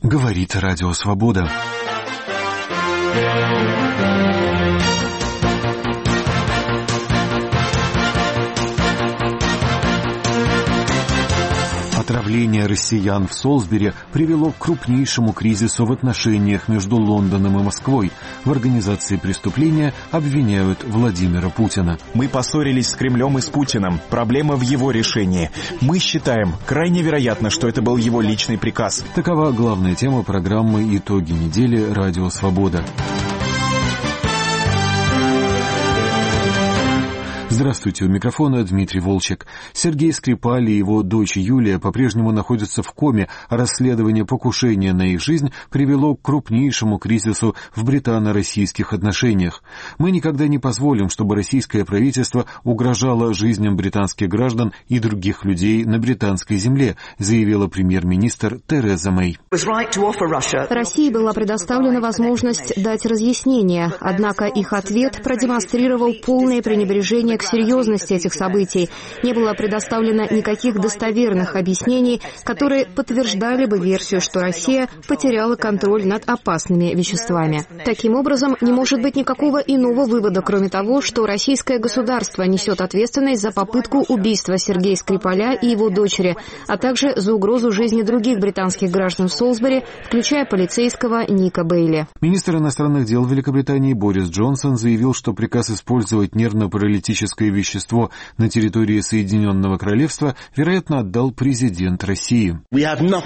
Говорит Радио Свобода. Отравление россиян в Солсбери привело к крупнейшему кризису в отношениях между Лондоном и Москвой. В организации преступления обвиняют Владимира Путина. Мы поссорились с Кремлем и с Путиным. Проблема в его решении. Мы считаем, крайне вероятно, что это был его личный приказ. Такова главная тема программы «Итоги недели. Радио Свобода». Здравствуйте, у микрофона Дмитрий Волчек. Сергей Скрипаль и его дочь Юлия по-прежнему находятся в коме. Расследование покушения на их жизнь привело к крупнейшему кризису в британо-российских отношениях. Мы никогда не позволим, чтобы российское правительство угрожало жизням британских граждан и других людей на британской земле, заявила премьер-министр Тереза Мэй. России была предоставлена возможность дать разъяснение, однако их ответ продемонстрировал полное пренебрежение к серьезности этих событий. Не было предоставлено никаких достоверных объяснений, которые подтверждали бы версию, что Россия потеряла контроль над опасными веществами. Таким образом, не может быть никакого иного вывода, кроме того, что российское государство несет ответственность за попытку убийства Сергея Скрипаля и его дочери, а также за угрозу жизни других британских граждан в Солсбери, включая полицейского Ника Бейли. Министр иностранных дел Великобритании Борис Джонсон заявил, что приказ использовать нервно-паралитическое вещество на территории Соединенного Королевства, вероятно, отдал президент России. Мы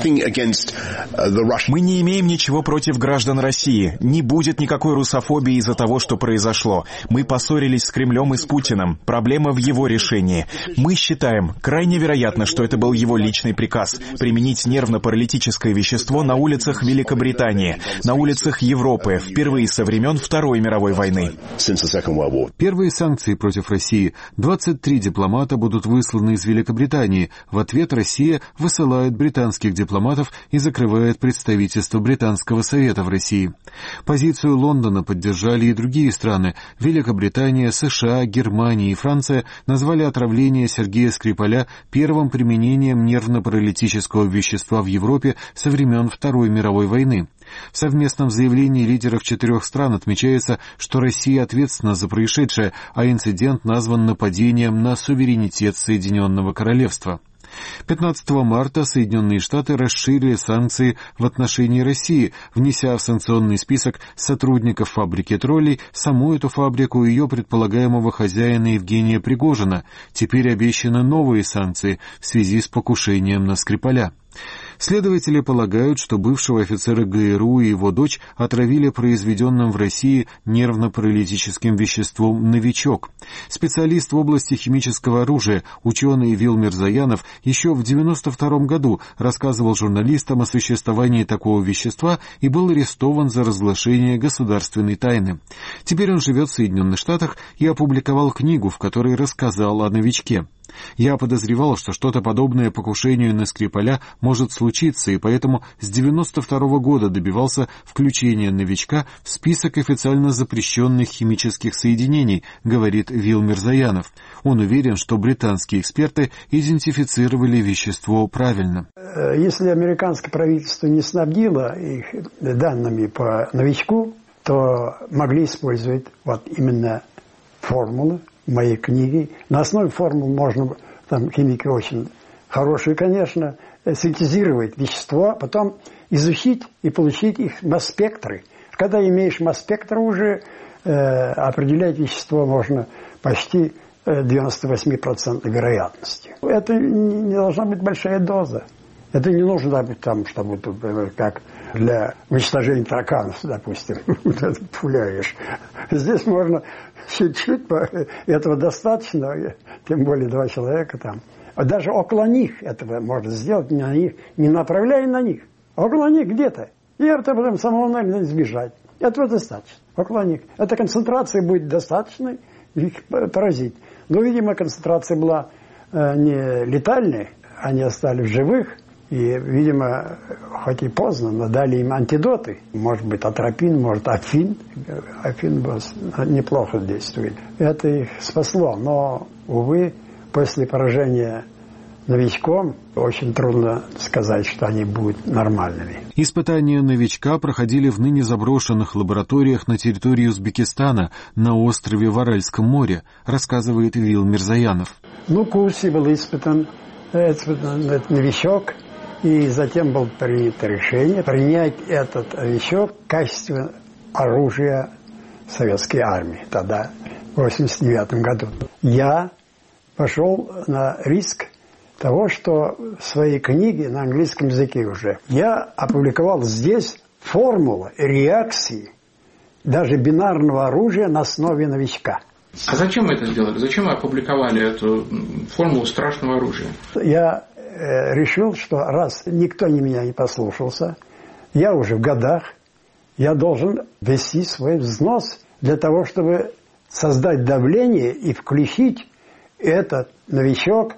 не имеем ничего против граждан России. Не будет никакой русофобии из-за того, что произошло. Мы поссорились с Кремлем и с Путиным. Проблема в его решении. Мы считаем, крайне вероятно, что это был его личный приказ применить нервно-паралитическое вещество на улицах Великобритании, на улицах Европы, впервые со времен Второй мировой войны. Первые санкции против России. 23 дипломата будут высланы из Великобритании. В ответ Россия высылает британских дипломатов и закрывает представительство Британского совета в России. Позицию Лондона поддержали и другие страны. Великобритания, США, Германия и Франция назвали отравление Сергея Скрипаля первым применением нервно-паралитического вещества в Европе со времен Второй мировой войны. В совместном заявлении лидеров 4 стран отмечается, что Россия ответственна за происшедшее, а инцидент назван нападением на суверенитет Соединенного Королевства. 15 марта Соединенные Штаты расширили санкции в отношении России, внеся в санкционный список сотрудников фабрики троллей саму эту фабрику и ее предполагаемого хозяина Евгения Пригожина. Теперь обещаны новые санкции в связи с покушением на Скрипаля. Следователи полагают, что бывшего офицера ГРУ и его дочь отравили произведенным в России нервно-паралитическим веществом «Новичок». Специалист в области химического оружия, ученый Вил Мирзаянов, еще в 1992 году рассказывал журналистам о существовании такого вещества и был арестован за разглашение государственной тайны. Теперь он живет в Соединенных Штатах и опубликовал книгу, в которой рассказал о «Новичке». Я подозревал, что что-то подобное покушению на Скрипаля может случиться, и поэтому с 1992 года добивался включения «Новичка» в список официально запрещенных химических соединений, говорит Вил Мирзаянов. Он уверен, что британские эксперты идентифицировали вещество правильно. Если американское правительство не снабдило их данными по «Новичку», то могли использовать вот именно формулы моей книги. На основе формул можно, там химики очень хорошие, конечно, синтезировать вещество, потом изучить и получить их масс-спектры. Когда имеешь масс-спектр уже, определять вещество можно почти 98% вероятностью. Это не должна быть большая доза. Это не нужно быть там, чтобы как для уничтожения тараканов, допустим, пуляешь. Здесь можно чуть-чуть, этого достаточно, тем более 2 человека там. Даже около них этого можно сделать, не на них, не направляя на них, а около них где-то. И это потом самовольно избежать. Этого достаточно. Около них. Эта концентрация будет достаточной, их поразить. Но, видимо, концентрация была не летальной, они остались в живых. И, видимо, хоть и поздно, но дали им антидоты. Может быть, атропин, может, афин. Афин неплохо действует. Это их спасло. Но, увы, после поражения новичком, очень трудно сказать, что они будут нормальными. Испытания новичка проходили в ныне заброшенных лабораториях на территории Узбекистана на острове в Аральском море, рассказывает Вил Мирзаянов. В курсе был испытан этот новичок, и затем было принято решение принять этот новичок в качестве оружия советской армии, тогда, в 1989 году. Я пошел на риск того, что в своей книге на английском языке уже я опубликовал здесь формулу реакции даже бинарного оружия на основе новичка. А зачем вы это сделали? Зачем вы опубликовали эту формулу страшного оружия? Я решил, что раз никто меня не послушался, я уже в годах, я должен ввести свой взнос для того, чтобы создать давление и включить этот новичок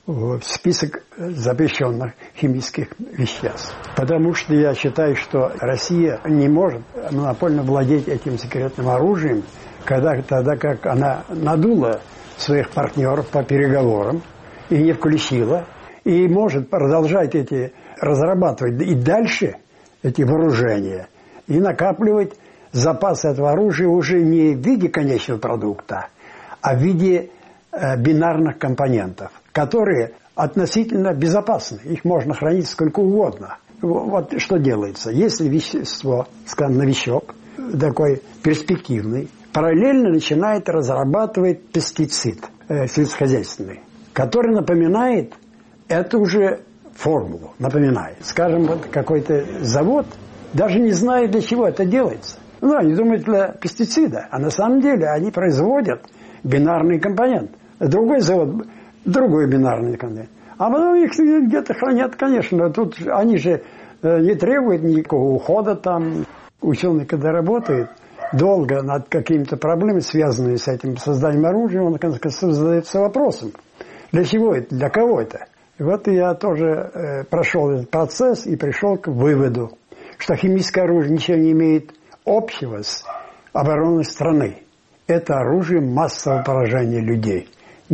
в список запрещенных химических веществ. Потому что я считаю, что Россия не может монопольно владеть этим секретным оружием, тогда как она надула своих партнеров по переговорам и не включила, и может продолжать разрабатывать и дальше эти вооружения, и накапливать запас этого оружия уже не в виде конечного продукта, а в виде бинарных компонентов, которые относительно безопасны. Их можно хранить сколько угодно. Вот что делается. Если вещество, скажем, новичок, такой перспективный, параллельно начинает разрабатывать пестицид сельскохозяйственный, который напоминает эту уже формулу. Скажем, вот какой-то завод даже не знает, для чего это делается. Они думают, для пестицида, а на самом деле они производят бинарный компонент. Другой завод, другой бинарный компонент. А потом их где-то хранят, конечно. Тут они же не требуют никакого ухода там. Ученый, когда работает долго над какими-то проблемами, связанными с этим созданием оружия, он задается вопросом, для чего это, для кого это. И вот я тоже прошел этот процесс и пришел к выводу, что химическое оружие ничего не имеет общего с обороной страны. Это оружие массового поражения людей.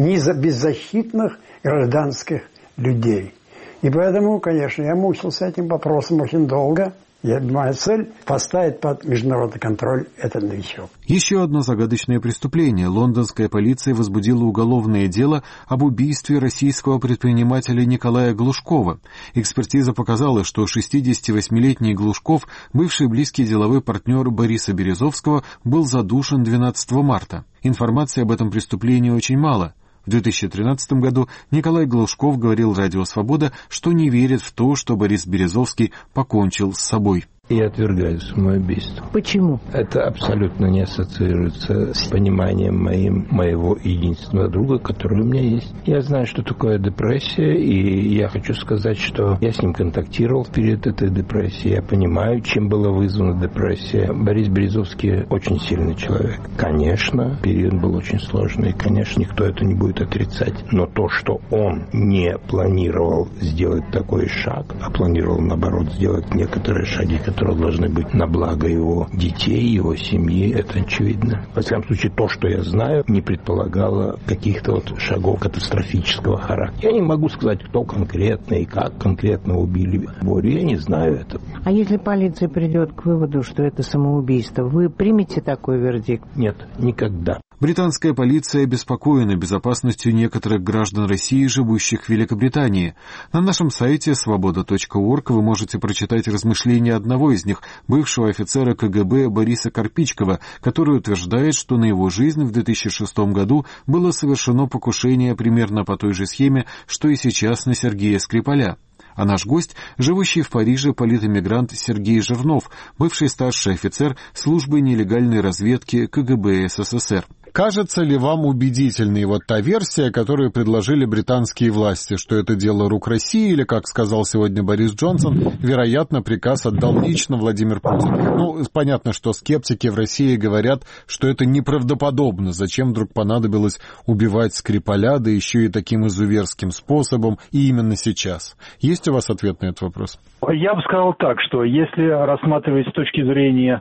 Беззащитных гражданских людей. И поэтому, конечно, я мучился этим вопросом очень долго. Моя цель – поставить под международный контроль этот новичок. Еще одно загадочное преступление. Лондонская полиция возбудила уголовное дело об убийстве российского предпринимателя Николая Глушкова. Экспертиза показала, что 68-летний Глушков, бывший близкий деловой партнер Бориса Березовского, был задушен 12 марта. Информации об этом преступлении очень мало. В 2013 году Николай Глушков говорил «Радио Свобода», что не верит в то, что Борис Березовский покончил с собой. Я отвергаю самоубийство. Почему? Это абсолютно не ассоциируется с пониманием моего единственного друга, который у меня есть. Я знаю, что такое депрессия, и я хочу сказать, что я с ним контактировал в период этой депрессии. Я понимаю, чем была вызвана депрессия. Борис Березовский очень сильный человек. Конечно, период был очень сложный, конечно, никто это не будет отрицать. Но то, что он не планировал сделать такой шаг, а планировал, наоборот, сделать некоторые шаги, которые должны быть на благо его детей, его семьи, это очевидно. Во всяком случае, то, что я знаю, не предполагало каких-то шагов катастрофического характера. Я не могу сказать, кто конкретно и как конкретно убили Борю, я не знаю этого. А если полиция придет к выводу, что это самоубийство, вы примете такой вердикт? Нет, никогда. Британская полиция обеспокоена безопасностью некоторых граждан России, живущих в Великобритании. На нашем сайте svoboda.org вы можете прочитать размышления одного из них, бывшего офицера КГБ Бориса Карпичкова, который утверждает, что на его жизнь в 2006 году было совершено покушение примерно по той же схеме, что и сейчас на Сергея Скрипаля. А наш гость, живущий в Париже политэмигрант Сергей Жирнов, бывший старший офицер службы нелегальной разведки КГБ СССР. Кажется ли вам убедительной вот та версия, которую предложили британские власти, что это дело рук России, или, как сказал сегодня Борис Джонсон, вероятно, приказ отдал лично Владимир Путин? Понятно, что скептики в России говорят, что это неправдоподобно. Зачем вдруг понадобилось убивать Скрипаля, да еще и таким изуверским способом, и именно сейчас? Есть у вас ответ на этот вопрос? Я бы сказал так, что если рассматривать с точки зрения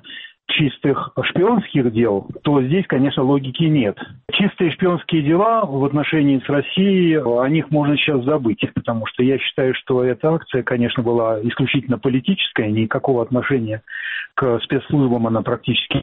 чистых шпионских дел, то здесь, конечно, логики нет. Чистые шпионские дела в отношении с Россией, о них можно сейчас забыть, потому что я считаю, что эта акция, конечно, была исключительно политическая, никакого отношения к спецслужбам она практически.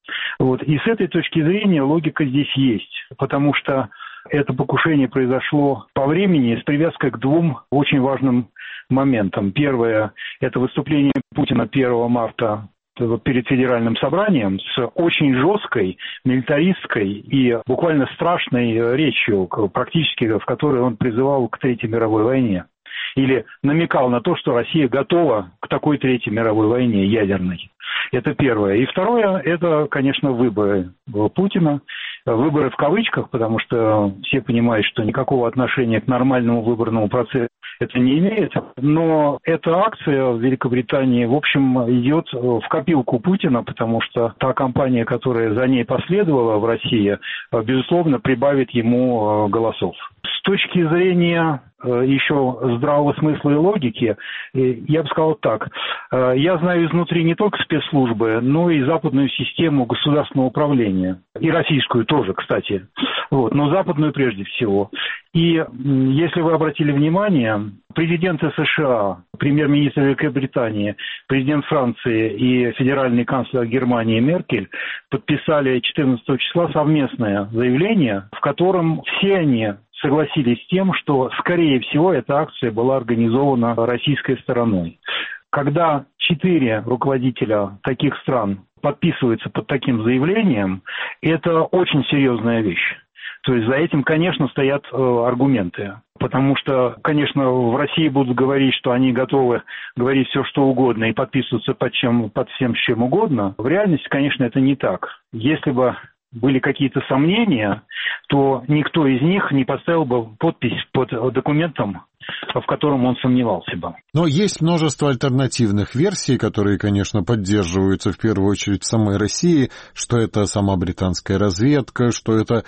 И с этой точки зрения логика здесь есть, потому что это покушение произошло по времени с привязкой к двум очень важным моментам. Первое – это выступление Путина 1 марта перед Федеральным собранием с очень жесткой, милитаристской и буквально страшной речью, практически в которой он призывал к Третьей мировой войне. Или намекал на то, что Россия готова к такой Третьей мировой войне ядерной. Это первое. И второе, это, конечно, выборы Путина. Выборы в кавычках, потому что все понимают, что никакого отношения к нормальному выборному процессу это не имеет. Но эта акция в Великобритании, в общем, идет в копилку Путина, потому что та кампания, которая за ней последовала в России, безусловно, прибавит ему голосов. С точки зрения еще здравого смысла и логики, я бы сказал так. Я знаю изнутри не только спецслужбы, но и западную систему государственного управления. И российскую тоже, кстати. Но западную прежде всего. И если вы обратили внимание, президенты США, премьер-министр Великобритании, президент Франции и федеральный канцлер Германии Меркель подписали 14 числа совместное заявление, в котором все они согласились с тем, что, скорее всего, эта акция была организована российской стороной. Когда 4 руководителя таких стран подписываются под таким заявлением, это очень серьезная вещь. То есть за этим, конечно, стоят аргументы. Потому что, конечно, в России будут говорить, что они готовы говорить все, что угодно и подписываться под всем, чем угодно. В реальности, конечно, это не так. Если бы были какие-то сомнения, то никто из них не поставил бы подпись под документом, в котором он сомневался бы. Но есть множество альтернативных версий, которые, конечно, поддерживаются в первую очередь в самой России, что это сама британская разведка, что это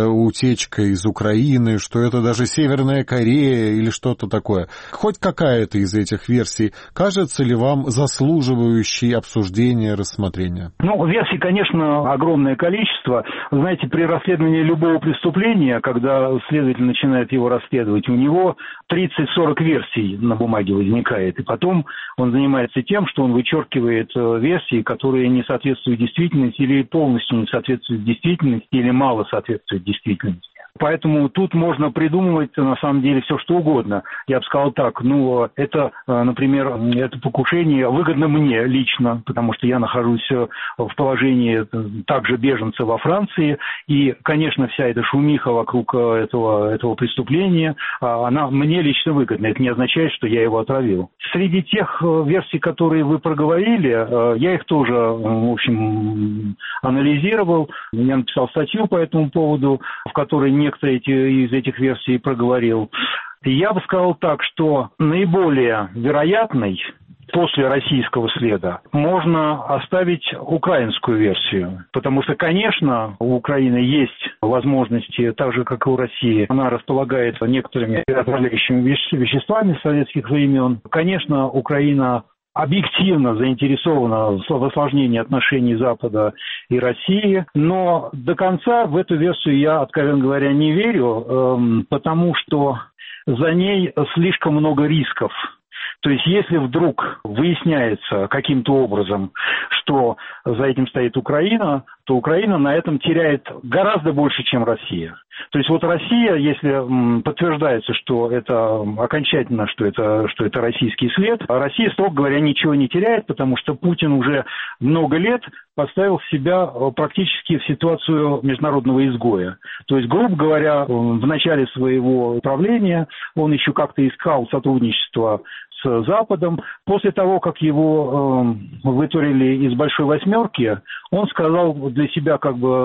утечка из Украины, что это даже Северная Корея или что-то такое. Хоть какая-то из этих версий кажется ли вам заслуживающей обсуждения, рассмотрения? Версий, конечно, огромное количество. Знаете, при расследовании любого преступления, когда следователь начинает его расследовать, у него 30-40 версий на бумаге возникает. И потом он занимается тем, что он вычеркивает версии, которые не соответствуют действительности или полностью не соответствуют действительности, или мало соответствуют действительности. Поэтому тут можно придумывать, на самом деле, все что угодно. Я бы сказал так, это, например, это покушение выгодно мне лично, потому что я нахожусь в положении также беженца во Франции, и, конечно, вся эта шумиха вокруг этого преступления, она мне лично выгодна. Это не означает, что я его отравил. Среди тех версий, которые вы проговорили, я их тоже, в общем, анализировал. Я написал статью по этому поводу, в которой некоторые из этих версий проговорил. Я бы сказал так, что наиболее вероятной после российского следа можно оставить украинскую версию. Потому что, конечно, у Украины есть возможности, так же, как и у России, она располагает некоторыми отравляющими веществами советских времен. Конечно, Украина объективно заинтересована в осложнении отношений Запада и России, но до конца в эту версию я, откровенно говоря, не верю, потому что за ней слишком много рисков. То есть, если вдруг выясняется каким-то образом, что за этим стоит Украина, то Украина на этом теряет гораздо больше, чем Россия. То есть, Россия, если подтверждается, что это окончательно, что это российский след, Россия, строго говоря, ничего не теряет, потому что Путин уже много лет поставил себя практически в ситуацию международного изгоя. То есть, грубо говоря, в начале своего правления он еще как-то искал сотрудничество с Западом. После того, как его вытурили из Большой Восьмерки, он сказал для себя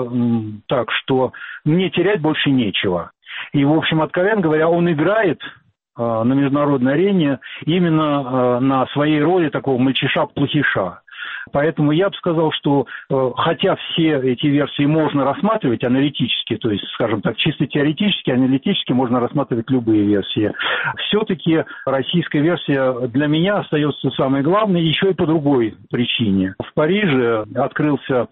так, что мне терять больше нечего. И, в общем, откровенно говоря, он играет на международной арене именно на своей роли такого мальчиша-плохиша. Поэтому я бы сказал, что хотя все эти версии можно рассматривать аналитически, то есть, скажем так, чисто теоретически, аналитически можно рассматривать любые версии, все-таки российская версия для меня остается самой главной еще и по другой причине. В Париже открывался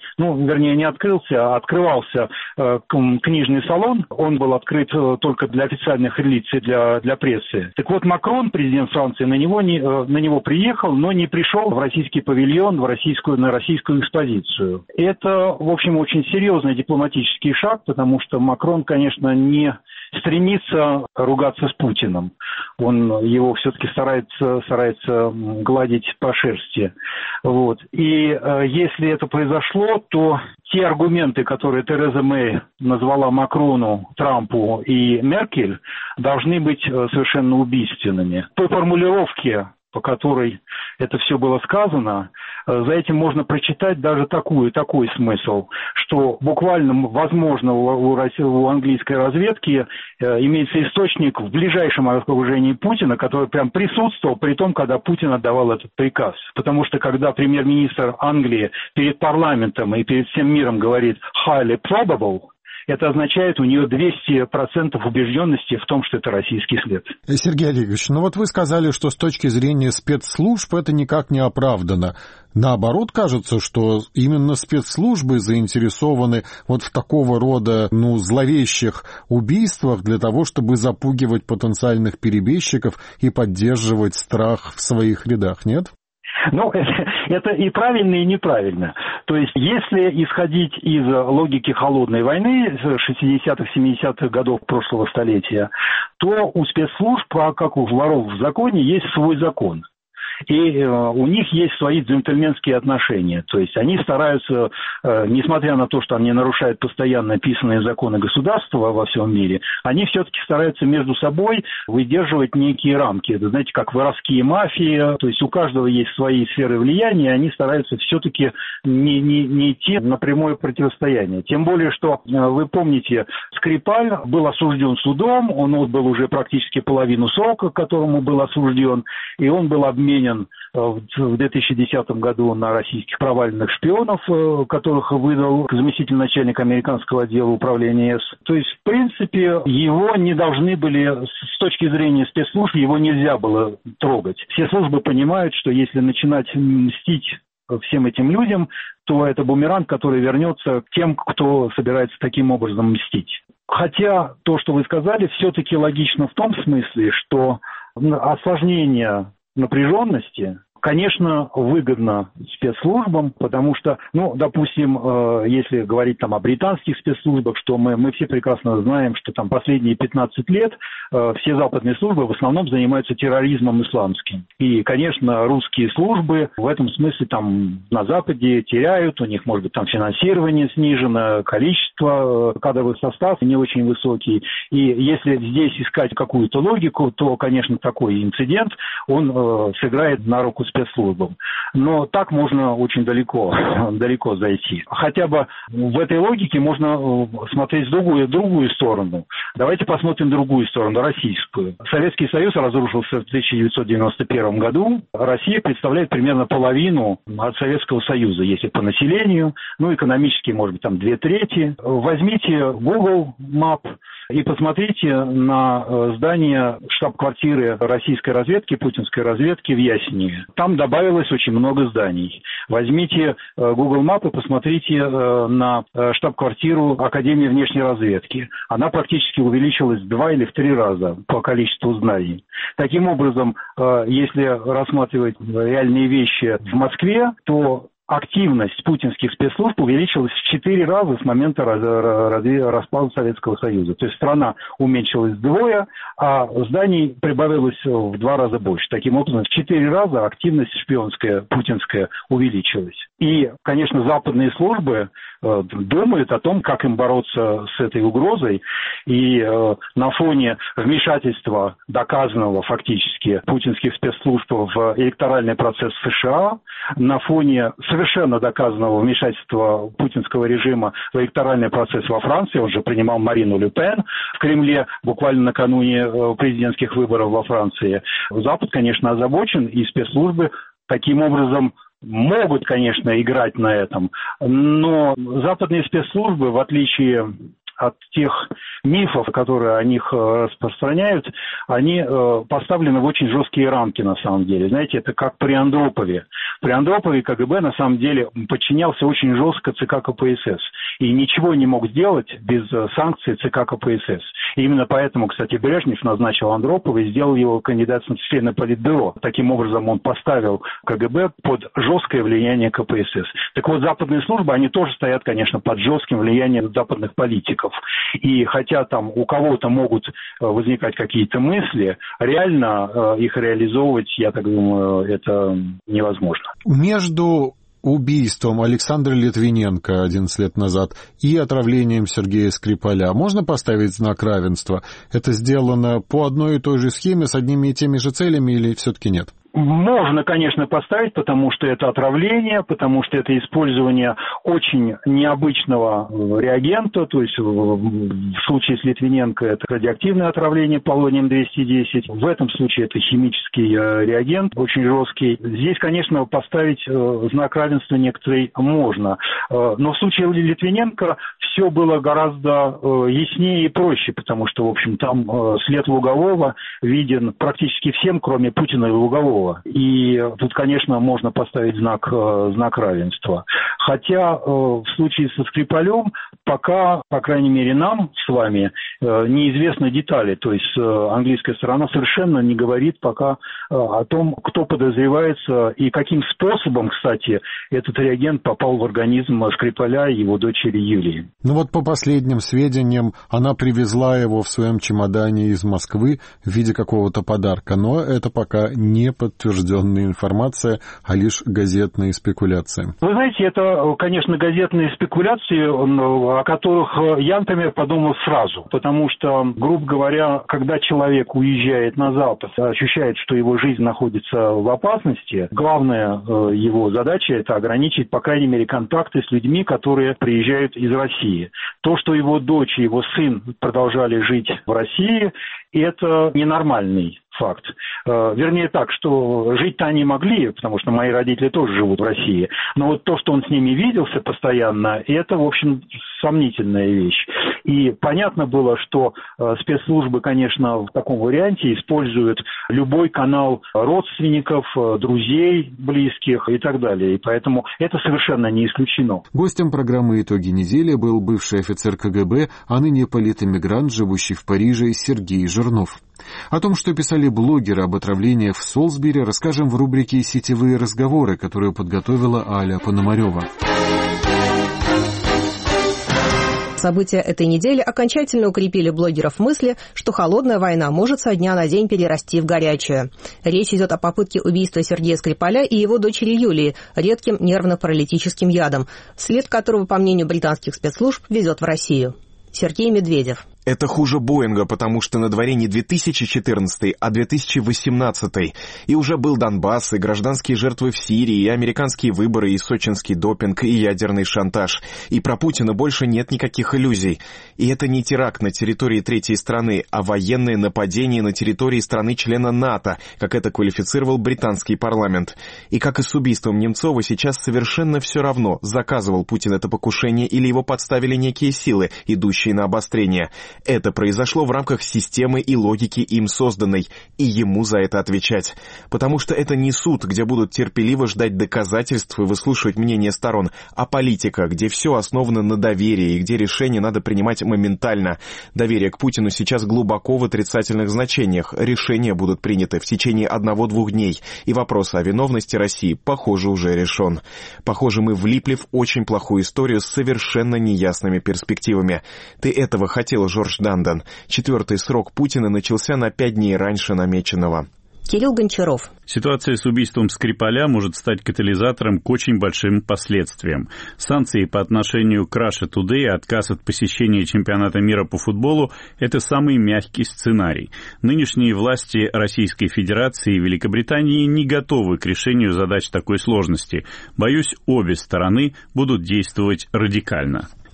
книжный салон, он был открыт только для официальных лиц и для прессы. Так вот, Макрон, президент Франции, на него приехал, но не пришел в российский павильон, на российскую экспозицию. Это, в общем, очень серьезный дипломатический шаг, потому что Макрон, конечно, не стремится ругаться с Путиным. Он его все-таки старается гладить по шерсти. Вот. И если это произошло, то те аргументы, которые Тереза Мэй назвала Макрону, Трампу и Меркель, должны быть совершенно убийственными. По формулировке, по которой это все было сказано, за этим можно прочитать даже такой смысл, что буквально, возможно, у английской разведки имеется источник в ближайшем окружении Путина, который прям присутствовал при том, когда Путин отдавал этот приказ. Потому что когда премьер-министр Англии перед парламентом и перед всем миром говорит «highly probable», это означает у нее 200% убежденности в том, что это российский след. Сергей Олегович, вот вы сказали, что с точки зрения спецслужб это никак не оправдано. Наоборот, кажется, что именно спецслужбы заинтересованы в такого рода, зловещих убийствах для того, чтобы запугивать потенциальных перебежчиков и поддерживать страх в своих рядах, нет? Это и правильно, и неправильно. То есть, если исходить из логики холодной войны 60-х, 70-х годов прошлого столетия, то у спецслужб, как у воров в законе, есть свой закон. И у них есть свои джентльменские отношения. То есть они стараются, несмотря на то, что они нарушают постоянно писанные законы государства во всем мире, они все-таки стараются между собой выдерживать некие рамки. Это, знаете, как воровские мафии. То есть у каждого есть свои сферы влияния, и они стараются все-таки не идти на прямое противостояние. Тем более, что, вы помните, Скрипаль был осужден судом, он отбыл уже практически половину срока, к которому был осужден, и он был обменен в 2010 году на российских проваленных шпионов, которых выдал заместитель начальника американского отдела управления СС. То есть, в принципе, его не должны были, с точки зрения спецслужб, его нельзя было трогать. Все службы понимают, что если начинать мстить всем этим людям, то это бумеранг, который вернется к тем, кто собирается таким образом мстить. Хотя то, что вы сказали, все-таки логично в том смысле, что осложнение напряженности, конечно, выгодно спецслужбам, потому что, допустим, если говорить о британских спецслужбах, что мы все прекрасно знаем, что последние 15 лет все западные службы в основном занимаются терроризмом исламским. И, конечно, русские службы в этом смысле на Западе теряют, у них, может быть, финансирование снижено, количество, кадровый состав не очень высокий. И если здесь искать какую-то логику, то, конечно, такой инцидент, он сыграет на руку спецслужбам. Но так можно очень далеко зайти. Хотя бы в этой логике можно смотреть с другую сторону. Давайте посмотрим другую сторону, российскую. Советский Союз разрушился в 1991 году. Россия представляет примерно половину от Советского Союза, если по населению, экономически, может быть, 2/3. Возьмите Google Map и посмотрите на здание штаб-квартиры российской разведки, путинской разведки в Ясеневе. Там добавилось очень много зданий. Возьмите Google Map и посмотрите на штаб-квартиру Академии внешней разведки. Она практически увеличилась в 2 или в 3 раза по количеству зданий. Таким образом, если рассматривать реальные вещи в Москве, то активность путинских спецслужб увеличилась в 4 раза с момента распада Советского Союза. То есть страна уменьшилась вдвое, а зданий прибавилось в 2 раза больше. Таким образом, в 4 раза активность шпионская, путинская увеличилась. И, конечно, западные службы думают о том, как им бороться с этой угрозой. И на фоне вмешательства, доказанного фактически путинских спецслужб в электоральный процесс США, на фоне совершенно доказанного вмешательства путинского режима в электоральный процесс во Франции, он же принимал Марину Ле Пен в Кремле буквально накануне президентских выборов во Франции, Запад, конечно, озабочен, и спецслужбы таким образом могут, конечно, играть на этом, но западные спецслужбы, в отличие от тех мифов, которые о них распространяют, они поставлены в очень жесткие рамки, на самом деле. Знаете, это как при Андропове. При Андропове КГБ, на самом деле, подчинялся очень жестко ЦК КПСС. И ничего не мог сделать без санкций ЦК КПСС. И именно поэтому, кстати, Брежнев назначил Андропова и сделал его кандидатом в члены Политбюро. Таким образом, он поставил КГБ под жесткое влияние КПСС. Так вот, западные службы, они тоже стоят, конечно, под жестким влиянием западных политиков. И хотя там у кого-то могут возникать какие-то мысли, реально их реализовывать, я так думаю, это невозможно. Между убийством Александра Литвиненко 11 лет назад и отравлением Сергея Скрипаля можно поставить знак равенства? Это сделано по одной и той же схеме, с одними и теми же целями или все-таки нет? Можно, конечно, поставить, потому что это отравление, потому что это использование очень необычного реагента, то есть в случае с Литвиненко это радиоактивное отравление полонием-210, в этом случае это химический реагент, очень жесткий. Здесь, конечно, поставить знак равенства некоторый можно, но в случае Литвиненко все было гораздо яснее и проще, потому что, в общем, там след Лугового виден практически всем, кроме Путина и Лугового. И тут, конечно, можно поставить знак равенства. Хотя в случае со Скрипалем пока, по крайней мере, нам с вами неизвестны детали. То есть английская сторона совершенно не говорит пока о том, кто подозревается и каким способом, кстати, этот реагент попал в организм Скрипаля и его дочери Юлии. Ну вот по последним сведениям, она привезла его в своем чемодане из Москвы в виде какого-то подарка, но это пока не подтвержденная информация, а лишь газетные спекуляции. Вы знаете, это, конечно, газетные спекуляции, о которых я, например, подумал сразу, потому что, грубо говоря, когда человек уезжает на Запад, ощущает, что его жизнь находится в опасности, главная его задача – это ограничить, по крайней мере, контакты с людьми, которые приезжают из России. То, что его дочь и его сын продолжали жить в России, это ненормальный факт. Вернее так, что жить-то они могли, потому что мои родители тоже живут в России. Но вот то, что он с ними виделся постоянно, это, в общем, сомнительная вещь. И понятно было, что спецслужбы, конечно, в таком варианте используют любой канал родственников, друзей, близких и так далее. И поэтому это совершенно не исключено. Гостем программы «Итоги недели» был бывший офицер КГБ, а ныне политэмигрант, живущий в Париже, Сергей Жирнов. О том, что писали блогеры об отравлениях в Солсбери, расскажем в рубрике «Сетевые разговоры», которую подготовила Аля Пономарева. События этой недели окончательно укрепили блогеров в мысли, что холодная война может со дня на день перерасти в горячую. Речь идет о попытке убийства Сергея Скрипаля и его дочери Юлии редким нервно-паралитическим ядом, след которого, по мнению британских спецслужб, везет в Россию. Сергей Медведев. Это хуже Боинга, потому что на дворе не 2014, а 2018. И уже был Донбасс, и гражданские жертвы в Сирии, и американские выборы, и сочинский допинг, и ядерный шантаж. И про Путина больше нет никаких иллюзий. И это не теракт на территории третьей страны, а военное нападение на территории страны-члена НАТО, как это квалифицировал британский парламент. И как и с убийством Немцова, сейчас совершенно все равно, заказывал Путин это покушение или его подставили некие силы, идущие на обострение. Это произошло в рамках системы и логики им созданной, и ему за это отвечать. Потому что это не суд, где будут терпеливо ждать доказательств и выслушивать мнение сторон, а политика, где все основано на доверии и где решения надо принимать моментально. Доверие к Путину сейчас глубоко в отрицательных значениях. Решения будут приняты в течение 1-2 дней, и вопрос о виновности России, похоже, уже решен. Похоже, мы влипли в очень плохую историю с совершенно неясными перспективами. Ты этого хотел, Жорж Дандан. 4-й срок Путина начался на 5 дней раньше намеченного. Кирилл Гончаров. Ситуация с убийством Скрипаля может стать катализатором к очень большим последствиям. Санкции по отношению к Russia Today и отказ от посещения чемпионата мира по футболу – это самый мягкий сценарий. Нынешние власти Российской Федерации и Великобритании не готовы к решению задач такой сложности. Боюсь, обе стороны будут действовать радикально.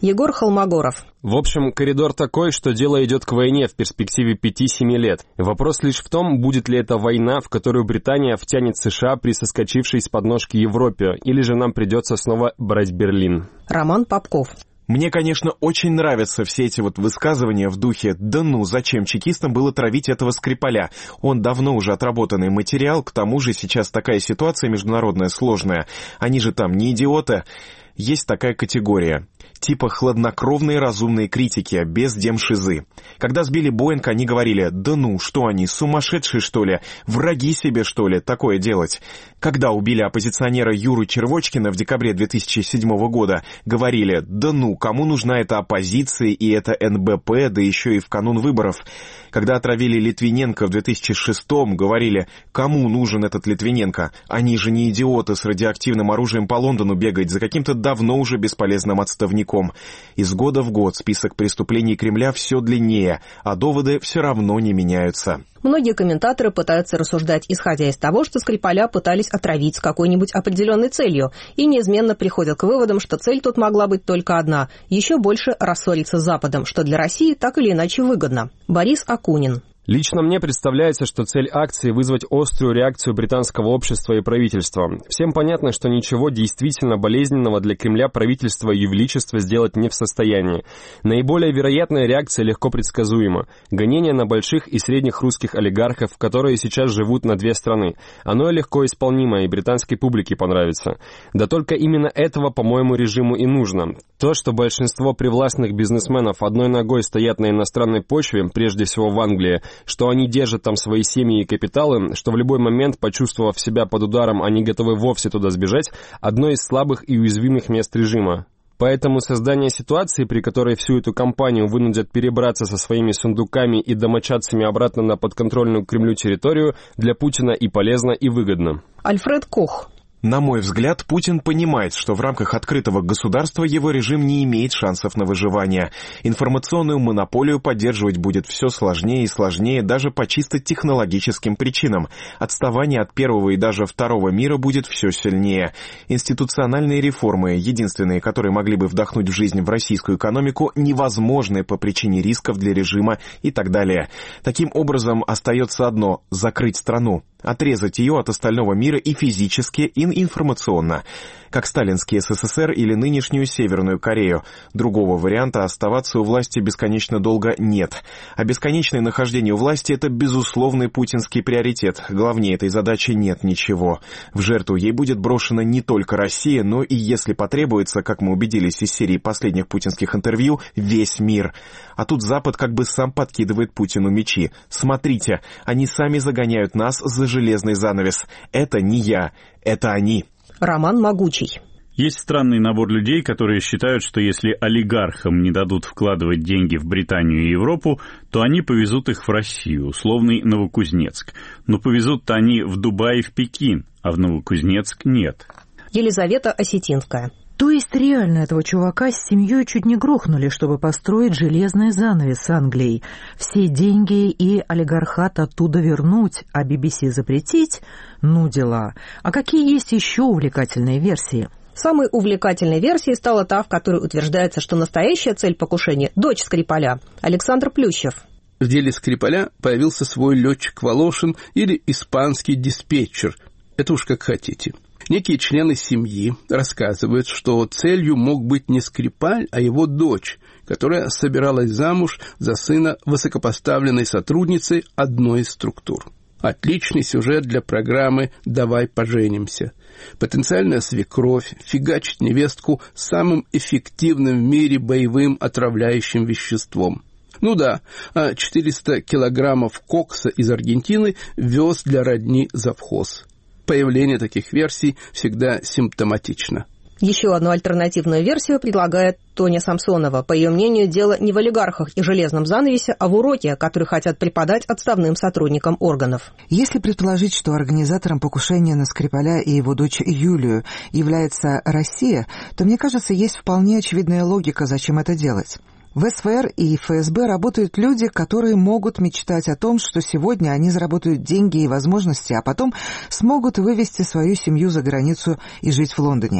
Егор Холмогоров. В общем, коридор такой, что дело идет к войне в перспективе 5-7 лет. Вопрос лишь в том, будет ли это война, в которую Британия втянет США при соскочившей с подножки Европе, или же нам придется снова брать Берлин. Роман Попков. Мне, конечно, очень нравятся все эти высказывания в духе «да ну, зачем чекистам было травить этого Скрипаля? Он давно уже отработанный материал, к тому же сейчас такая ситуация международная сложная. Они же там не идиоты». Есть такая категория. Типа хладнокровные разумные критики, без демшизы. Когда сбили Боинг, они говорили: да ну, что они, сумасшедшие, что ли? Враги себе, что ли, такое делать? Когда убили оппозиционера Юру Червочкина в декабре 2007 года, говорили: да ну, кому нужна эта оппозиция и это НБП, да еще и в канун выборов. Когда отравили Литвиненко в 2006-м, говорили: кому нужен этот Литвиненко? Они же не идиоты с радиоактивным оружием по Лондону бегать за каким-то давно уже бесполезным отставником. Из года в год список преступлений Кремля все длиннее, а доводы все равно не меняются. Многие комментаторы пытаются рассуждать, исходя из того, что Скрипаля пытались отравить с какой-нибудь определенной целью, и неизменно приходят к выводам, что цель тут могла быть только одна – еще больше рассориться с Западом, что для России так или иначе выгодно. Борис Акунин. Лично мне представляется, что цель акции – вызвать острую реакцию британского общества и правительства. Всем понятно, что ничего действительно болезненного для Кремля правительство и Ее Величество сделать не в состоянии. Наиболее вероятная реакция легко предсказуема. Гонение на больших и средних русских олигархов, которые сейчас живут на две страны. Оно легко исполнимо и британской публике понравится. Да только именно этого, по-моему, режиму и нужно. То, что большинство привластных бизнесменов одной ногой стоят на иностранной почве, прежде всего в Англии, что они держат там свои семьи и капиталы, что в любой момент, почувствовав себя под ударом, они готовы вовсе туда сбежать, одно из слабых и уязвимых мест режима. Поэтому создание ситуации, при которой всю эту кампанию вынудят перебраться со своими сундуками и домочадцами обратно на подконтрольную Кремлю территорию, для Путина и полезно, и выгодно. Альфред Кох. На мой взгляд, Путин понимает, что в рамках открытого государства его режим не имеет шансов на выживание. Информационную монополию поддерживать будет все сложнее и сложнее даже по чисто технологическим причинам. Отставание от первого и даже второго мира будет все сильнее. Институциональные реформы, единственные, которые могли бы вдохнуть в жизнь в российскую экономику, невозможны по причине рисков для режима и так далее. Таким образом, остается одно – закрыть страну. Отрезать ее от остального мира и физически, и информационно. Как сталинский СССР или нынешнюю Северную Корею. Другого варианта оставаться у власти бесконечно долго нет. А бесконечное нахождение у власти – это безусловный путинский приоритет. Главнее этой задачи нет ничего. В жертву ей будет брошена не только Россия, но и, если потребуется, как мы убедились из серии последних путинских интервью, весь мир. А тут Запад как бы сам подкидывает Путину мячи. Смотрите, они сами загоняют нас за железный занавес. Это не я, это они. Роман Могучий. Есть странный набор людей, которые считают, что если олигархам не дадут вкладывать деньги в Британию и Европу, то они повезут их в Россию, условный Новокузнецк. Но повезут-то они в Дубай и в Пекин, а в Новокузнецк нет. Елизавета Осетинская. То есть реально этого чувака с семьей чуть не грохнули, чтобы построить железный занавес с Англией. Все деньги и олигархат оттуда вернуть, а BBC запретить? Ну дела. А какие есть еще увлекательные версии? Самой увлекательной версией стала та, в которой утверждается, что настоящая цель покушения – дочь Скрипаля, Александр Плющев. В деле Скрипаля появился свой летчик Волошин или испанский диспетчер. Это уж как хотите. Некие члены семьи рассказывают, что целью мог быть не Скрипаль, а его дочь, которая собиралась замуж за сына высокопоставленной сотрудницы одной из структур. Отличный сюжет для программы «Давай поженимся». Потенциальная свекровь фигачит невестку самым эффективным в мире боевым отравляющим веществом. Ну да, а 400 килограммов кокса из Аргентины вез для родни завхоз. Появление таких версий всегда симптоматично. Еще одну альтернативную версию предлагает Тоня Самсонова. По ее мнению, дело не в олигархах и железном занавесе, а в уроке, который хотят преподать отставным сотрудникам органов. Если предположить, что организатором покушения на Скрипаля и его дочь Юлию является Россия, то, мне кажется, есть вполне очевидная логика, зачем это делать. В СФР и ФСБ работают люди, которые могут мечтать о том, что сегодня они заработают деньги и возможности, а потом смогут вывести свою семью за границу и жить в Лондоне.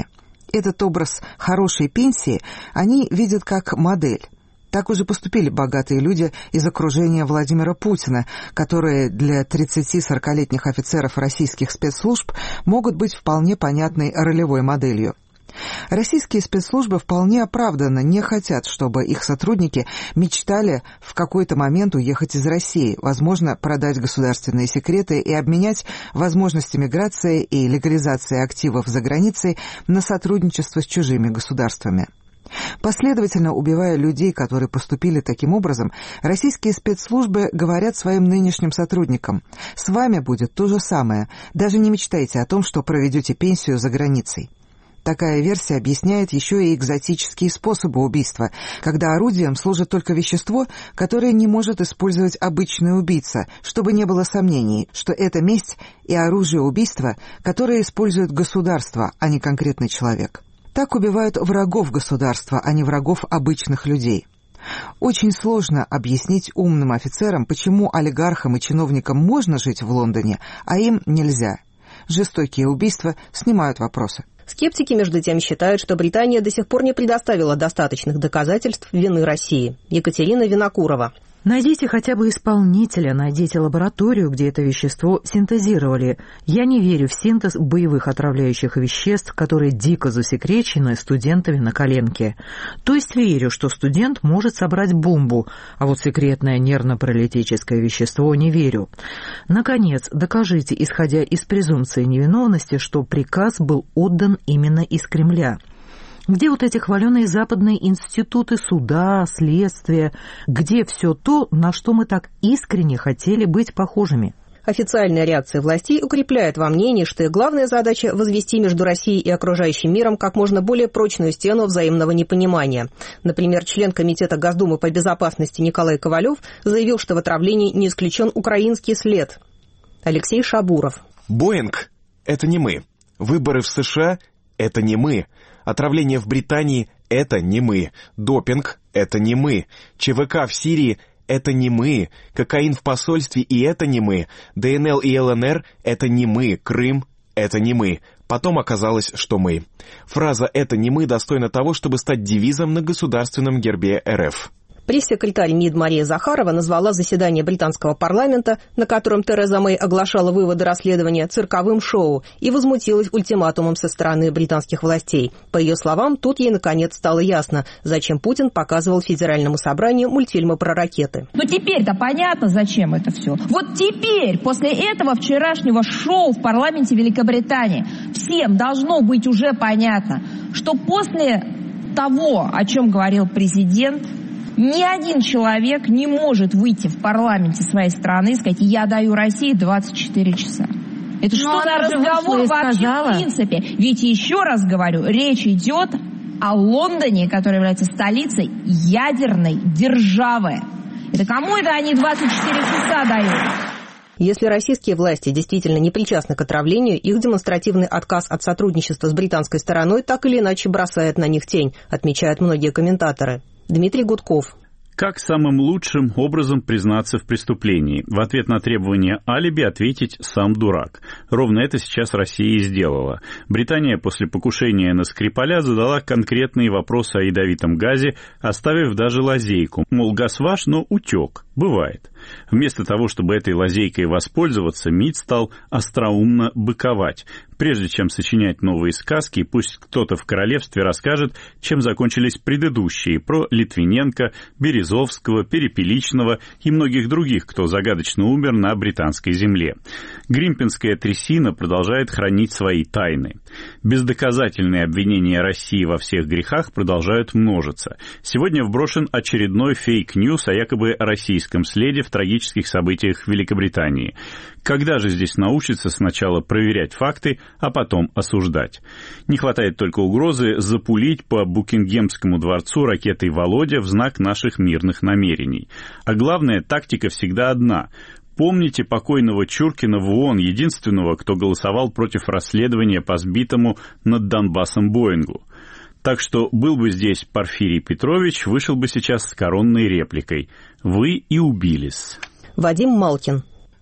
Этот образ хорошей пенсии они видят как модель. Так уже поступили богатые люди из окружения Владимира Путина, которые для 30-40-летних офицеров российских спецслужб могут быть вполне понятной ролевой моделью. Российские спецслужбы вполне оправданно не хотят, чтобы их сотрудники мечтали в какой-то момент уехать из России, возможно, продать государственные секреты и обменять возможности миграции и легализации активов за границей на сотрудничество с чужими государствами. Последовательно убивая людей, которые поступили таким образом, российские спецслужбы говорят своим нынешним сотрудникам: «С вами будет то же самое, даже не мечтайте о том, что проведете пенсию за границей». Такая версия объясняет еще и экзотические способы убийства, когда орудием служит только вещество, которое не может использовать обычный убийца, чтобы не было сомнений, что это месть и оружие убийства, которое использует государство, а не конкретный человек. Так убивают врагов государства, а не врагов обычных людей. Очень сложно объяснить умным офицерам, почему олигархам и чиновникам можно жить в Лондоне, а им нельзя. Жестокие убийства снимают вопросы. Скептики, между тем, считают, что Британия до сих пор не предоставила достаточных доказательств вины России. Екатерина Винокурова. Найдите хотя бы исполнителя, найдите лабораторию, где это вещество синтезировали. Я не верю в синтез боевых отравляющих веществ, которые дико засекречены студентами на коленке. То есть верю, что студент может собрать бомбу, а вот секретное нервно-паралитическое вещество не верю. Наконец, докажите, исходя из презумпции невиновности, что приказ был отдан именно из Кремля. Где вот эти хваленые западные институты суда, следствия? Где все то, на что мы так искренне хотели быть похожими? Официальная реакция властей укрепляет во мнении, что их главная задача – возвести между Россией и окружающим миром как можно более прочную стену взаимного непонимания. Например, член Комитета Госдумы по безопасности Николай Ковалев заявил, что в отравлении не исключен украинский след. Алексей Шабуров. Боинг – это не мы. Выборы в США – это не мы. Отравление в Британии – это не мы. Допинг – это не мы. ЧВК в Сирии – это не мы. Кокаин в посольстве – и это не мы. ДНЛ и ЛНР – это не мы. Крым – это не мы. Потом оказалось, что мы. Фраза «это не мы» достойна того, чтобы стать девизом на государственном гербе РФ. Пресс-секретарь МИД Мария Захарова назвала заседание британского парламента, на котором Тереза Мэй оглашала выводы расследования, цирковым шоу и возмутилась ультиматумом со стороны британских властей. По ее словам, тут ей наконец стало ясно, зачем Путин показывал Федеральному собранию мультфильмы про ракеты. Ну теперь-то понятно, зачем это все. Вот теперь, после этого вчерашнего шоу в парламенте Великобритании, всем должно быть уже понятно, что после того, о чем говорил президент, ни один человек не может выйти в парламенте своей страны и сказать: я даю России 24 часа. Это что за разговор вообще в принципе? Ведь еще раз говорю, речь идет о Лондоне, который является столицей ядерной державы. Это кому это они 24 часа дают? Если российские власти действительно не причастны к отравлению, их демонстративный отказ от сотрудничества с британской стороной так или иначе бросает на них тень, отмечают многие комментаторы. Дмитрий Гудков. Как самым лучшим образом признаться в преступлении? В ответ на требование алиби ответить «сам дурак». Ровно это сейчас Россия и сделала. Британия после покушения на Скрипаля задала конкретные вопросы о ядовитом газе, оставив даже лазейку. Мол, газ ваш, но утек. Бывает. Вместо того, чтобы этой лазейкой воспользоваться, МИД стал остроумно быковать. Прежде чем сочинять новые сказки, пусть кто-то в королевстве расскажет, чем закончились предыдущие, про Литвиненко, Березовского, Перепеличного и многих других, кто загадочно умер на британской земле. Гримпинская трясина продолжает хранить свои тайны. Бездоказательные обвинения России во всех грехах продолжают множиться. Сегодня вброшен очередной фейк-ньюс о якобы российском следе в трагических событиях в Великобритании. Когда же здесь научатся сначала проверять факты, а потом осуждать? Не хватает только угрозы запулить по Букингемскому дворцу ракетой «Володя» в знак наших мирных намерений. А главное, тактика всегда одна. Помните покойного Чуркина в ООН, единственного, кто голосовал против расследования по сбитому над Донбассом Боингу. Так что был бы здесь Порфирий Петрович, вышел бы сейчас с коронной репликой: «Вы и убились». Вадим Малкин.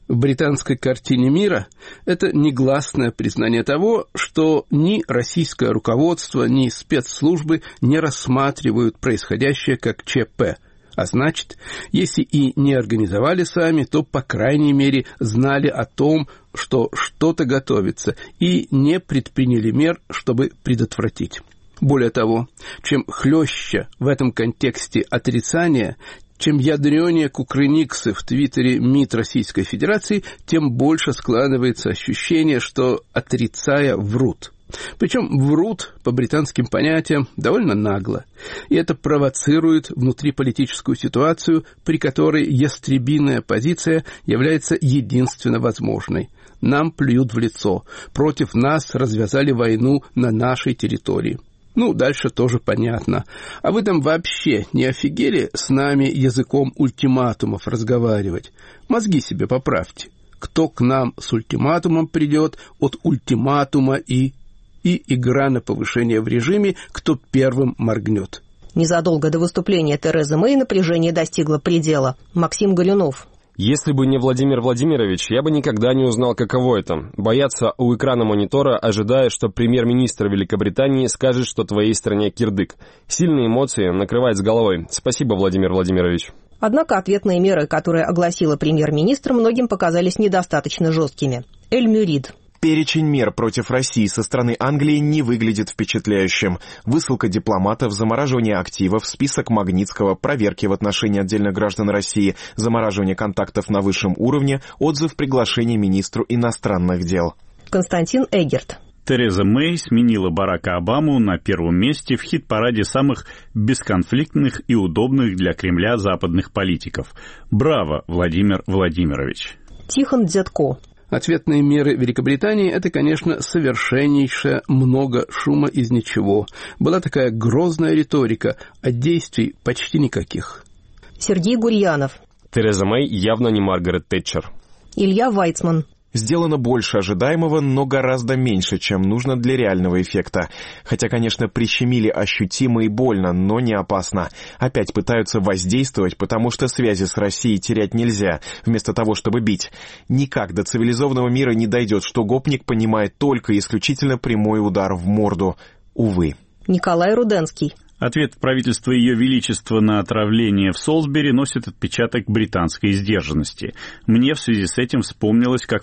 в британской картине мира – это негласное признание того, что ни российское руководство, ни спецслужбы не рассматривают происходящее как ЧП. А значит, если и не организовали сами, то, по крайней мере, знали о том, что что-то готовится, и не предприняли мер, чтобы предотвратить. Более того, чем хлеще в этом контексте отрицание, чем ядрёнее кукрыниксы в твиттере МИД Российской Федерации, тем больше складывается ощущение, что, отрицая, врут. Причем врут, по британским понятиям, довольно нагло. И это провоцирует внутриполитическую ситуацию, при которой ястребиная позиция является единственно возможной. Нам плюют в лицо. Против нас развязали войну на нашей территории. Ну, дальше тоже понятно. А вы там вообще не офигели с нами языком ультиматумов разговаривать? Мозги себе поправьте. Кто к нам с ультиматумом придет, от ультиматума и игра на повышение в режиме, кто первым моргнет. Незадолго до выступления Терезы Мэй напряжение достигло предела. Максим Горюнов. Если бы не Владимир Владимирович, я бы никогда не узнал, каково это. Бояться у экрана монитора, ожидая, что премьер-министр Великобритании скажет, что твоей стране кирдык. Сильные эмоции накрывают с головой. Спасибо, Владимир Владимирович. Однако ответные меры, которые огласила премьер-министр, многим показались недостаточно жесткими. Эль Мюрид. Перечень мер против России со стороны Англии не выглядит впечатляющим. Высылка дипломатов, замораживание активов, список Магнитского, проверки в отношении отдельных граждан России, замораживание контактов на высшем уровне, отзыв приглашения министру иностранных дел. Константин Эггерт. Тереза Мэй сменила Барака Обаму на первом месте в хит-параде самых бесконфликтных и удобных для Кремля западных политиков. Браво, Владимир Владимирович. Тихон Дзятко. Ответные меры Великобритании – это, конечно, совершеннейшее много шума из ничего. Была такая грозная риторика, а действий почти никаких. Сергей Гурьянов. Тереза Мэй явно не Маргарет Тэтчер. Илья Вайцман. Сделано больше ожидаемого, но гораздо меньше, чем нужно для реального эффекта. Хотя, конечно, прищемили ощутимо и больно, но не опасно. Опять пытаются воздействовать, потому что связи с Россией терять нельзя, вместо того, чтобы бить. Никак до цивилизованного мира не дойдет, что гопник понимает только исключительно прямой удар в морду. Увы. Николай Руденский. Ответ правительства Ее Величества на отравление в Солсбери носит отпечаток британской сдержанности. Мне в связи с этим вспомнилось, как в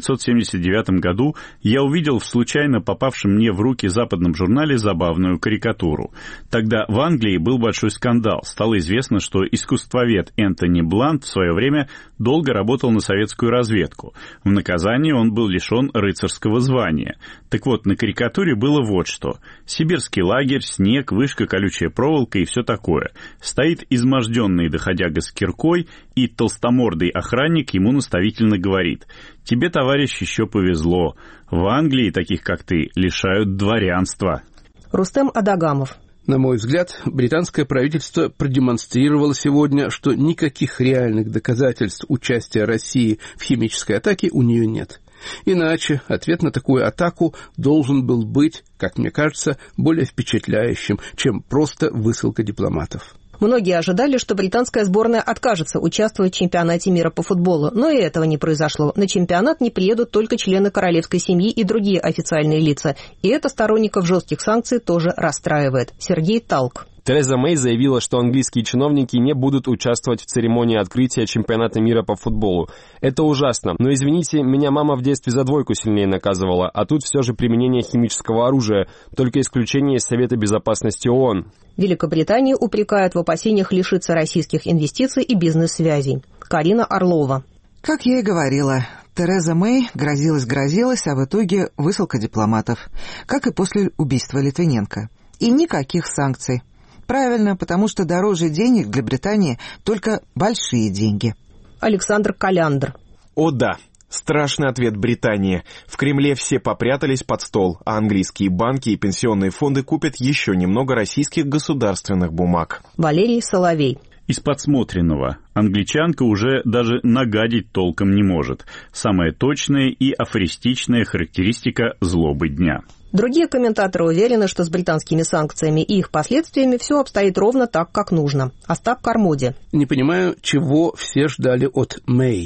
1979 году я увидел в случайно попавшем мне в руки западном журнале забавную карикатуру. Тогда в Англии был большой скандал. Стало известно, что искусствовед Энтони Блант в свое время долго работал на советскую разведку. В наказание он был лишен рыцарского звания. Так вот, на карикатуре было вот что. Сибирский лагерь, снег, вышка, колючая проволока и все такое. Стоит изможденный доходяга с киркой, и толстомордый охранник ему наставительно говорит: «Тебе, товарищ, еще повезло. В Англии таких, как ты, лишают дворянства». Рустем Адагамов. На мой взгляд, британское правительство продемонстрировало сегодня, что никаких реальных доказательств участия России в химической атаке у нее нет. Иначе ответ на такую атаку должен был быть, как мне кажется, более впечатляющим, чем просто высылка дипломатов. Многие ожидали, что британская сборная откажется участвовать в чемпионате мира по футболу, но и этого не произошло. На чемпионат не приедут только члены королевской семьи и другие официальные лица. И это сторонников жестких санкций тоже расстраивает. Сергей Талк. Тереза Мэй заявила, что английские чиновники не будут участвовать в церемонии открытия чемпионата мира по футболу. Это ужасно, но, извините, меня мама в детстве за двойку сильнее наказывала, а тут все же применение химического оружия, только исключение из Совета Безопасности ООН. Великобританию упрекают в опасениях лишиться российских инвестиций и бизнес-связей. Карина Орлова. Как я и говорила, Тереза Мэй грозилась, а в итоге высылка дипломатов, как и после убийства Литвиненко. И никаких санкций. Правильно, потому что дороже денег для Британии только большие деньги. Александр Коляндр. О да, страшный ответ Британии. В Кремле все попрятались под стол, а английские банки и пенсионные фонды купят еще немного российских государственных бумаг. Валерий Соловей. Из подсмотренного. Англичанка уже даже нагадить толком не может. Самая точная и афористичная характеристика злобы дня. Другие комментаторы уверены, что с британскими санкциями и их последствиями все обстоит ровно так, как нужно. Остап Кармоди. Не понимаю, чего все ждали от Мэй.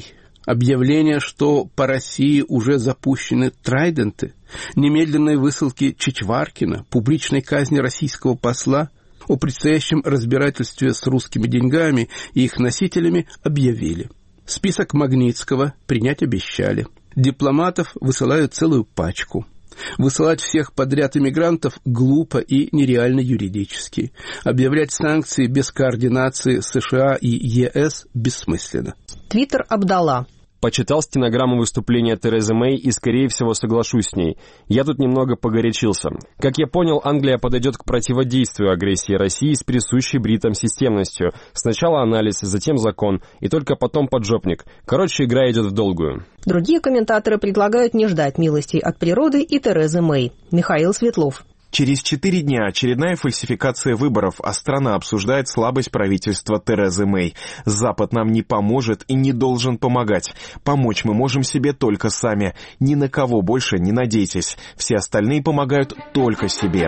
Объявление, что по России уже запущены трайденты, немедленные высылки Чичваркина, публичной казни российского посла, о предстоящем разбирательстве с русскими деньгами и их носителями объявили. Список Магнитского принять обещали. Дипломатов высылают целую пачку. Высылать всех подряд иммигрантов глупо и нереально юридически. Объявлять санкции без координации США и ЕС бессмысленно. Твиттер Абдалла. Почитал стенограмму выступления Терезы Мэй и, скорее всего, соглашусь с ней. Я тут немного погорячился. Как я понял, Англия подойдет к противодействию агрессии России с присущей бритам системностью. Сначала анализ, затем закон, и только потом поджопник. Короче, игра идет в долгую. Другие комментаторы предлагают не ждать милостей от природы и Терезы Мэй. Михаил Светлов. Через 4 дня очередная фальсификация выборов, а страна обсуждает слабость правительства Терезы Мэй. Запад нам не поможет и не должен помогать. Помочь мы можем себе только сами. Ни на кого больше не надейтесь. Все остальные помогают только себе.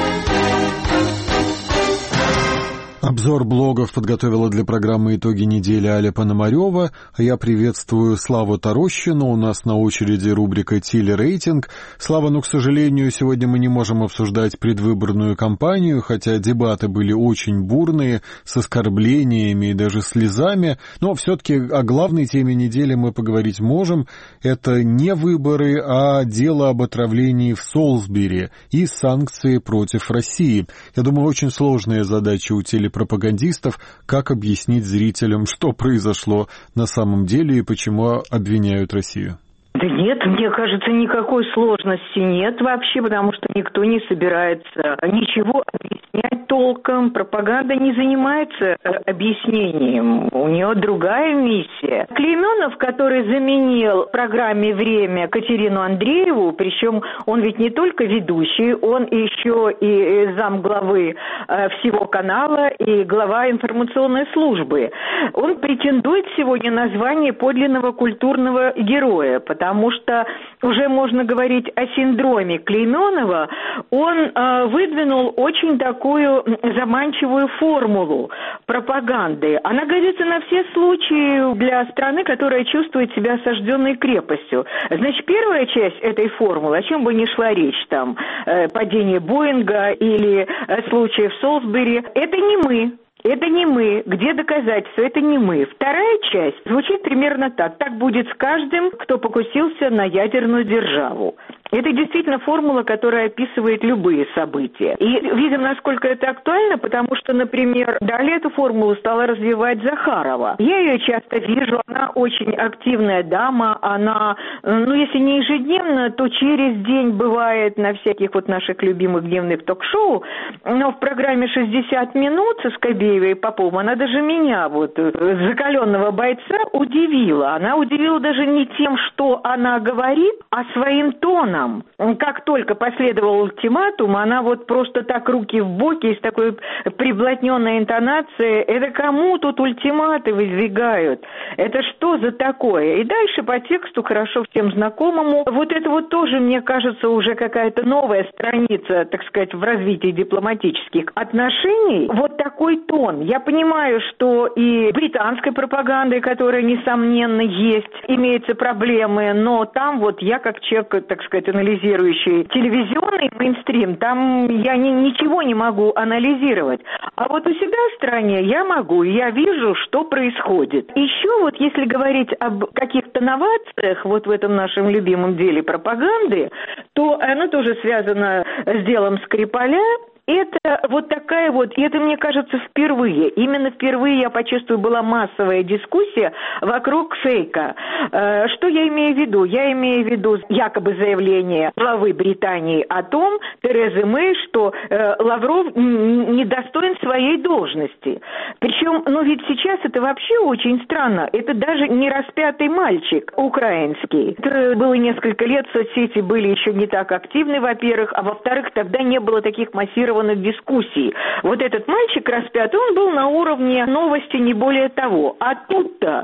Обзор блогов подготовила для программы «Итоги недели» Аля Пономарева. А я приветствую Славу Тарощину. У нас на очереди рубрика «Телерейтинг». Слава, к сожалению, сегодня мы не можем обсуждать предвыборную кампанию, хотя дебаты были очень бурные, с оскорблениями и даже слезами. Но все-таки о главной теме недели мы поговорить можем. Это не выборы, а дело об отравлении в Солсбери и санкции против России. Я думаю, очень сложная задача у телепропагандистов, как объяснить зрителям, что произошло на самом деле и почему обвиняют Россию. Да нет, мне кажется, никакой сложности нет вообще, потому что никто не собирается ничего объяснять толком. Пропаганда не занимается объяснением, у нее другая миссия. Клейменов, который заменил в программе «Время» Катерину Андрееву, причем он ведь не только ведущий, он еще и замглавы всего канала и глава информационной службы. Он претендует сегодня на звание подлинного культурного героя, потому что уже можно говорить о синдроме Клейменова. Он выдвинул очень такую заманчивую формулу пропаганды. Она годится на все случаи для страны, которая чувствует себя осажденной крепостью. Значит, первая часть этой формулы, о чем бы ни шла речь, там, падение Боинга или случай в Солсбери, это не мы. Это не мы. Где доказательства? Это не мы. Вторая часть звучит примерно так. Так будет с каждым, кто покусился на ядерную державу. Это действительно формула, которая описывает любые события. И видим, насколько это актуально, потому что, например, далее эту формулу стала развивать Захарова. Я ее часто вижу, она очень активная дама, она, если не ежедневно, то через день бывает на всяких вот наших любимых дневных ток-шоу, но в программе «60 минут» со Скобеевой и Поповым она даже меня, закаленного бойца, удивила. Она удивила даже не тем, что она говорит, а своим тоном. Как только последовал ультиматум, она просто так руки в боки, с такой приблотненной интонацией. Это кому тут ультиматы выдвигают? Это что за такое? И дальше по тексту, хорошо всем знакомому, это тоже, мне кажется, уже какая-то новая страница, так сказать, в развитии дипломатических отношений. Вот такой тон. Я понимаю, что и британской пропагандой, которая, несомненно, есть, имеются проблемы, но там я как человек, так сказать, анализирующий телевизионный мейнстрим, там я ничего не могу анализировать. А у себя в стране я могу, я вижу, что происходит. Еще если говорить об каких-то новациях в этом нашем любимом деле пропаганды, то оно тоже связано с делом Скрипаля. Это такая и это, мне кажется, впервые. Именно впервые, я почувствую, была массовая дискуссия вокруг фейка. Что я имею в виду? Я имею в виду якобы заявление главы Британии о том, Терезы Мэй, что Лавров недостоин своей должности. Причем, ведь сейчас это вообще очень странно. Это даже не распятый мальчик украинский. Это было несколько лет, соцсети были еще не так активны, во-первых, а во-вторых, тогда не было таких массированных дискуссий. Этот мальчик распятый, он был на уровне новости, не более того. А тут-то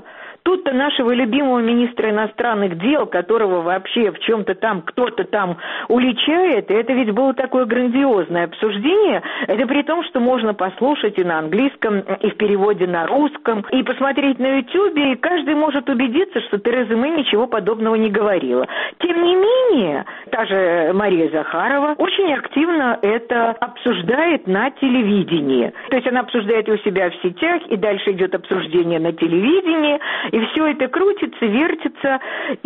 Тут-то нашего любимого министра иностранных дел, которого вообще в чем-то там кто-то там уличает, это ведь было такое грандиозное обсуждение, это при том, что можно послушать и на английском, и в переводе на русском, и посмотреть на Ютьюбе, и каждый может убедиться, что Тереза Мэй ничего подобного не говорила. Тем не менее, та же Мария Захарова очень активно это обсуждает на телевидении. То есть она обсуждает у себя в сетях, и дальше идет обсуждение на телевидении, и все это крутится, вертится,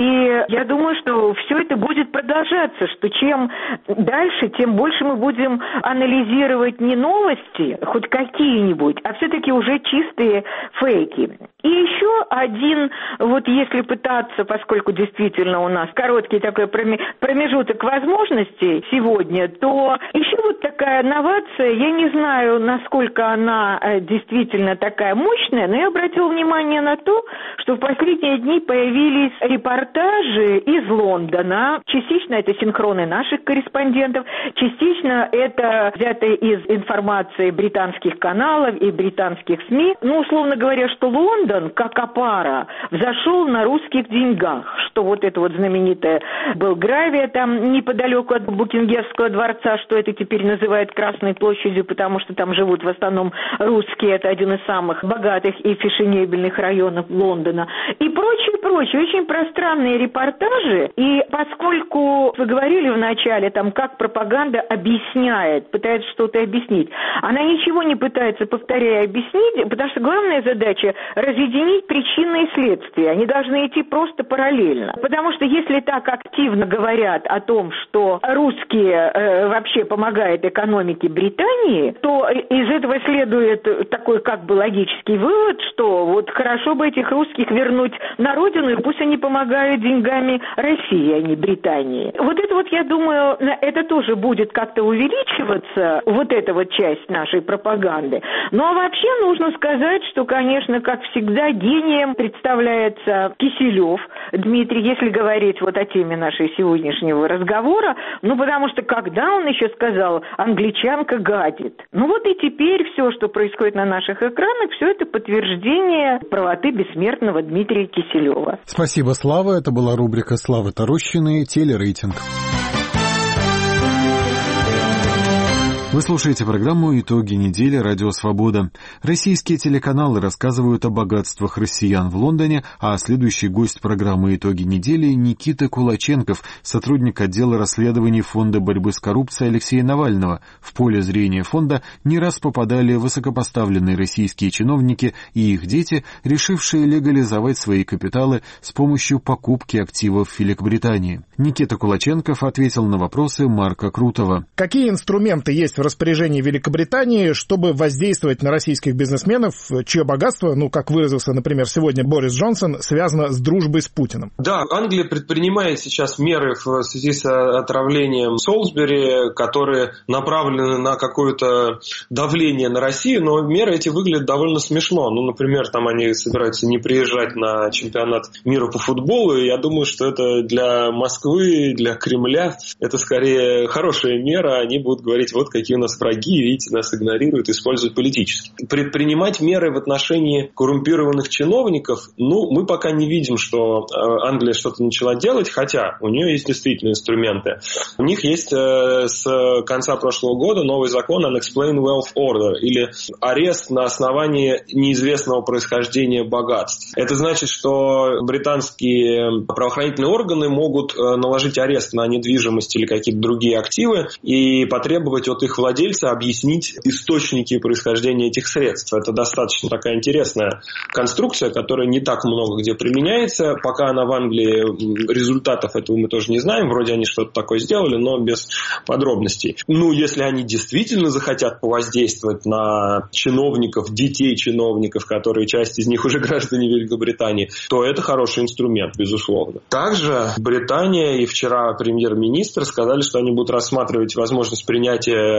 и я думаю, что все это будет продолжаться, что чем дальше, тем больше мы будем анализировать не новости, хоть какие-нибудь, а все-таки уже чистые фейки. И еще один, вот если пытаться, поскольку действительно у нас короткий такой промежуток возможностей сегодня, то еще вот такая новация, я не знаю, насколько она действительно такая мощная, но я обратила внимание на то, что в последние дни появились репортажи из Лондона, частично это синхроны наших корреспондентов, частично это взято из информации британских каналов и британских СМИ, ну, условно говоря, что Лондон, как опара, взошел на русских деньгах, что вот это вот знаменитая Белгравия там неподалеку от Букингемского дворца, что это теперь называют Красной площадью, потому что там живут в основном русские, это один из самых богатых и фешенебельных районов Лондона, и прочее, очень пространные репортажи, и поскольку вы говорили вначале, там, как пропаганда объясняет, пытается что-то объяснить, она ничего не пытается, повторяя, объяснить, потому что главная задача — разъединить причины и следствия, они должны идти просто параллельно, потому что если так активно говорят о том, что русские вообще помогают экономике Британии, то из этого следует такой как бы логический вывод, что вот хорошо бы этих русских вернуть на родину, и пусть они помогают деньгами России, а не Британии. Вот это вот, я думаю, это тоже будет как-то увеличиваться, вот эта вот часть нашей пропаганды. Ну а вообще нужно сказать, что, конечно, как всегда, гением представляется Киселев Дмитрий, если говорить вот о теме нашей сегодняшнего разговора, ну потому что когда он еще сказал «англичанка гадит», ну вот и теперь все, что происходит на наших экранах, все это подтверждение правоты бессмертного Дмитрия Киселева. Спасибо, Слава. Это была рубрика Славы Тарущиной «Телерейтинг». Вы слушаете программу «Итоги недели. Радио Свобода». Российские телеканалы рассказывают о богатствах россиян в Лондоне, а следующий гость программы «Итоги недели» — Никита Кулаченков, сотрудник отдела расследований Фонда борьбы с коррупцией Алексея Навального. В поле зрения фонда не раз попадали высокопоставленные российские чиновники и их дети, решившие легализовать свои капиталы с помощью покупки активов в Великобритании. Никита Кулаченков ответил на вопросы Марка Крутого. Какие инструменты есть в распоряжении Великобритании, чтобы воздействовать на российских бизнесменов, чье богатство, ну, как выразился, например, сегодня Борис Джонсон, связано с дружбой с Путиным? Да, Англия предпринимает сейчас меры в связи с отравлением Солсбери, которые направлены на какое-то давление на Россию, но меры эти выглядят довольно смешно. Ну, например, там они собираются не приезжать на чемпионат мира по футболу, и я думаю, что это для Москвы, для Кремля, это скорее хорошая мера, они будут говорить, вот какие у нас враги, видите, нас игнорируют, используют политически. Предпринимать меры в отношении коррумпированных чиновников, ну, мы пока не видим, что Англия что-то начала делать, хотя у нее есть действительно инструменты. У них есть с конца прошлого года новый закон Unexplained Wealth Order, или арест на основании неизвестного происхождения богатств. Это значит, что британские правоохранительные органы могут наложить арест на недвижимость или какие-то другие активы и потребовать от их владельца объяснить источники происхождения этих средств. Это достаточно такая интересная конструкция, которая не так много где применяется. Пока она в Англии, результатов этого мы тоже не знаем. Вроде они что-то такое сделали, но без подробностей. Ну, если они действительно захотят повоздействовать на чиновников, детей чиновников, которые часть из них уже граждане Великобритании, то это хороший инструмент, безусловно. Также Британия и вчера премьер-министр сказали, что они будут рассматривать возможность принятия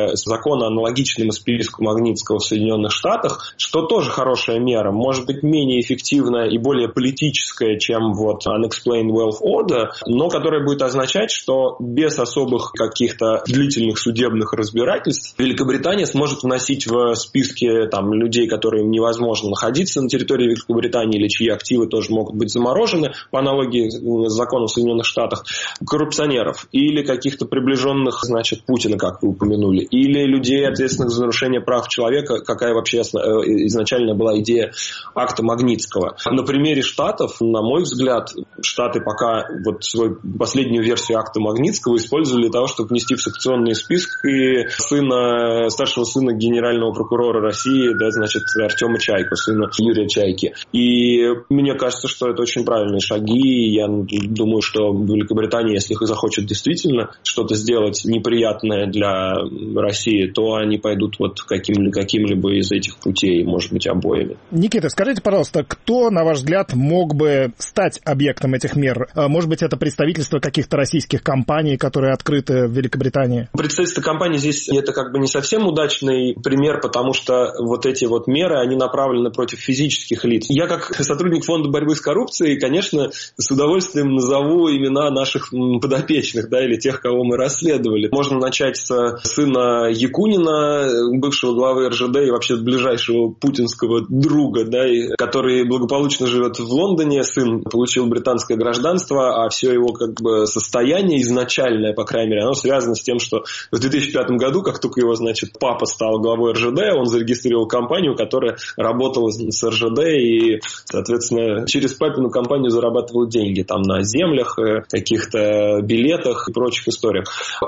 закон аналогичным списку Магнитского в Соединенных Штатах, что тоже хорошая мера, может быть менее эффективная и более политическая, чем вот Unexplained Wealth Order, но которая будет означать, что без особых каких-то длительных судебных разбирательств Великобритания сможет вносить в списки там, людей, которым невозможно находиться на территории Великобритании или чьи активы тоже могут быть заморожены, по аналогии с законом в Соединенных Штатах, коррупционеров или каких-то приближенных, значит, Путина, как вы упомянули, или людей, ответственных за нарушение прав человека, какая вообще изначально была идея акта Магнитского. На примере Штатов, на мой взгляд, Штаты пока вот свою последнюю версию акта Магнитского использовали для того, чтобы внести в санкционные списки старшего сына генерального прокурора России, да, значит, Артема Чайку, сына Юрия Чайки. И мне кажется, что это очень правильные шаги. Я думаю, что Великобритания, если их захочет действительно что-то сделать неприятное для России, то они пойдут вот каким-либо из этих путей, может быть, обоими. Никита, скажите, пожалуйста, кто, на ваш взгляд, мог бы стать объектом этих мер? Может быть, это представительство каких-то российских компаний, которые открыты в Великобритании? Представительство компаний здесь это как бы не совсем удачный пример, потому что вот эти вот меры, они направлены против физических лиц. Я как сотрудник фонда борьбы с коррупцией, конечно, с удовольствием назову имена наших подопечных, да, или тех, кого мы расследовали. Можно начать с сына Якунина, бывшего главы РЖД и вообще ближайшего путинского друга, да, который благополучно живет в Лондоне. Сын получил британское гражданство, а все его как бы состояние изначальное, по крайней мере, оно связано с тем, что в 2005 году, как только его, значит, папа стал главой РЖД, он зарегистрировал компанию, которая работала с РЖД и, соответственно, через папину компанию зарабатывал деньги там на землях, каких-то билетах и прочих историях.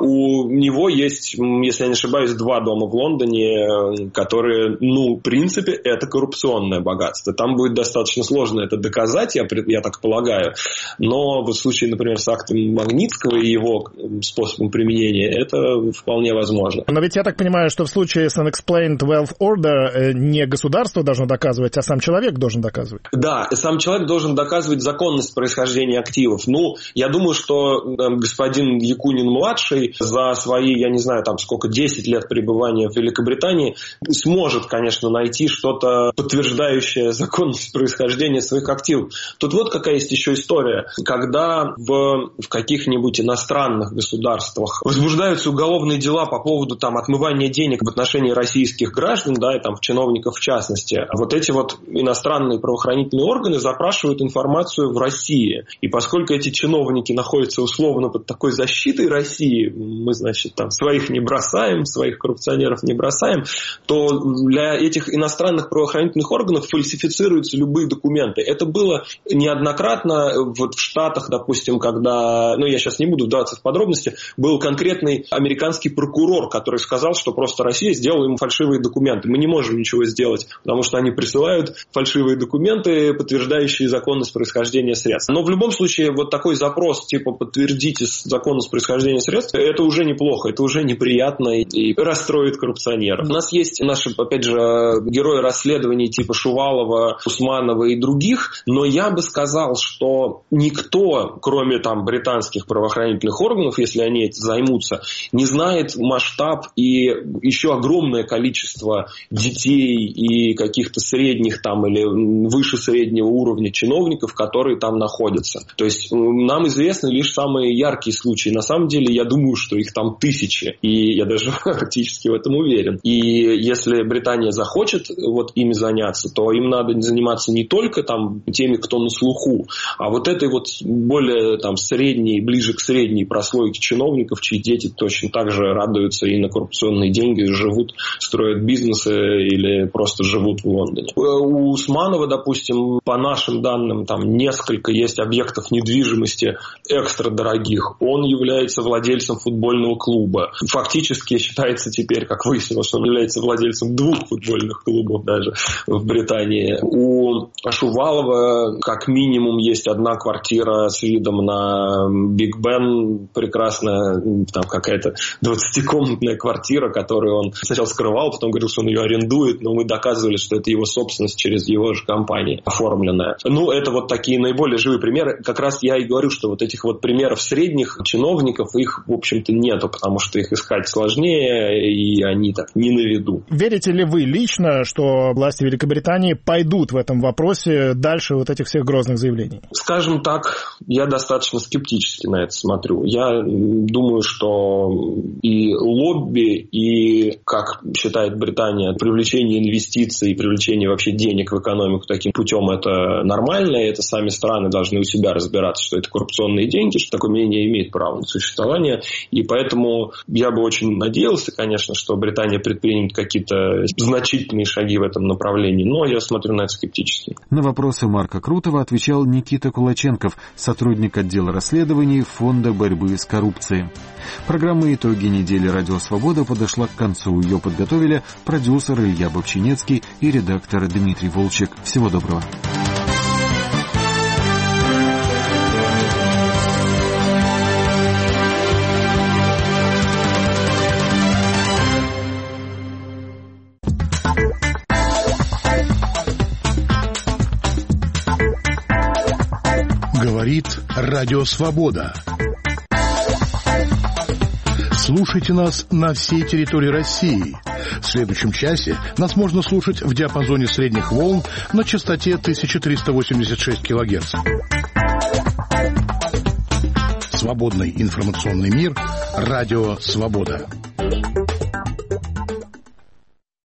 У него есть, если я не ошибаюсь, 2 дома в Лондоне, которые, в принципе, это коррупционное богатство. Там будет достаточно сложно это доказать, я так полагаю. Но в случае, например, с актом Магнитского и его способом применения, это вполне возможно. Но ведь я так понимаю, что в случае с Unexplained Wealth Order не государство должно доказывать, а сам человек должен доказывать. Да, сам человек должен доказывать законность происхождения активов. Я думаю, что господин Якунин-младший за свои, я не знаю, там сколько, 10 лет пребывания в Великобритании сможет, конечно, найти что-то, подтверждающее законность происхождения своих активов. Тут вот какая есть еще история. Когда в каких-нибудь иностранных государствах возбуждаются уголовные дела по поводу там отмывания денег в отношении российских граждан, да, и там чиновников в частности, вот эти вот иностранные правоохранительные органы запрашивают информацию в России. И поскольку эти чиновники находятся условно под такой защитой России, мы, значит, там своих не бросаем, своих коррупционеров не бросаем, то для этих иностранных правоохранительных органов фальсифицируются любые документы. Это было неоднократно вот в Штатах, допустим, когда, я сейчас не буду вдаваться в подробности, был конкретный американский прокурор, который сказал, что просто Россия сделала ему фальшивые документы. Мы не можем ничего сделать, потому что они присылают фальшивые документы, подтверждающие законность происхождения средств. Но в любом случае вот такой запрос, типа подтвердите законность происхождения средств, это уже неплохо, это уже неприятно и расстроит коррупционеров. У нас есть наши, опять же, герои расследований типа Шувалова, Усманова и других, но я бы сказал, что никто, кроме там британских правоохранительных органов, если они этим займутся, не знает масштаб и еще огромное количество детей и каких-то средних там или выше среднего уровня чиновников, которые там находятся. То есть нам известны лишь самые яркие случаи. На самом деле, я думаю, что их там тысячи. И я даже практически в этом уверен. И если Британия захочет вот ими заняться, то им надо заниматься не только там теми, кто на слуху, а вот этой вот более там средней, ближе к средней прослойке чиновников, чьи дети точно так же радуются и на коррупционные деньги живут, строят бизнесы или просто живут в Лондоне. У Усманова, допустим, по нашим данным, там несколько есть объектов недвижимости экстра дорогих. Он является владельцем футбольного клуба. Фактически считается теперь, как выяснилось, что он является владельцем 2 футбольных клубов даже в Британии. У Шувалова как минимум есть 1 квартира с видом на Биг Бен, прекрасная, там какая-то 20-комнатная квартира, которую он сначала скрывал, потом говорил, что он ее арендует, но мы доказывали, что это его собственность через его же компанию оформленная. Это вот такие наиболее живые примеры. Как раз я и говорю, что вот этих вот примеров средних чиновников, их, в общем-то, нету, потому что их искать сложнее, стороне, и они так не на виду. Верите ли вы лично, что власти Великобритании пойдут в этом вопросе дальше вот этих всех грозных заявлений? Скажем так, я достаточно скептически на это смотрю. Я думаю, что и лобби, и, как считает Британия, привлечение инвестиций, привлечение вообще денег в экономику таким путем это нормально, и это сами страны должны у себя разбираться, что это коррупционные деньги, что такое мнение имеет право на существование. И поэтому я бы очень надеялся, конечно, что Британия предпримет какие-то значительные шаги в этом направлении, но я смотрю на это скептически. На вопросы Марка Крутого отвечал Никита Кулаченков, сотрудник отдела расследований Фонда борьбы с коррупцией. Программа «Итоги недели Радио Свобода» подошла к концу. Ее подготовили продюсер Илья Бобчинецкий и редактор Дмитрий Волчек. Всего доброго. Говорит Радио Свобода. Слушайте нас на всей территории России. В следующем часе нас можно слушать в диапазоне средних волн на частоте 1386 кГц. Свободный информационный мир. Радио Свобода.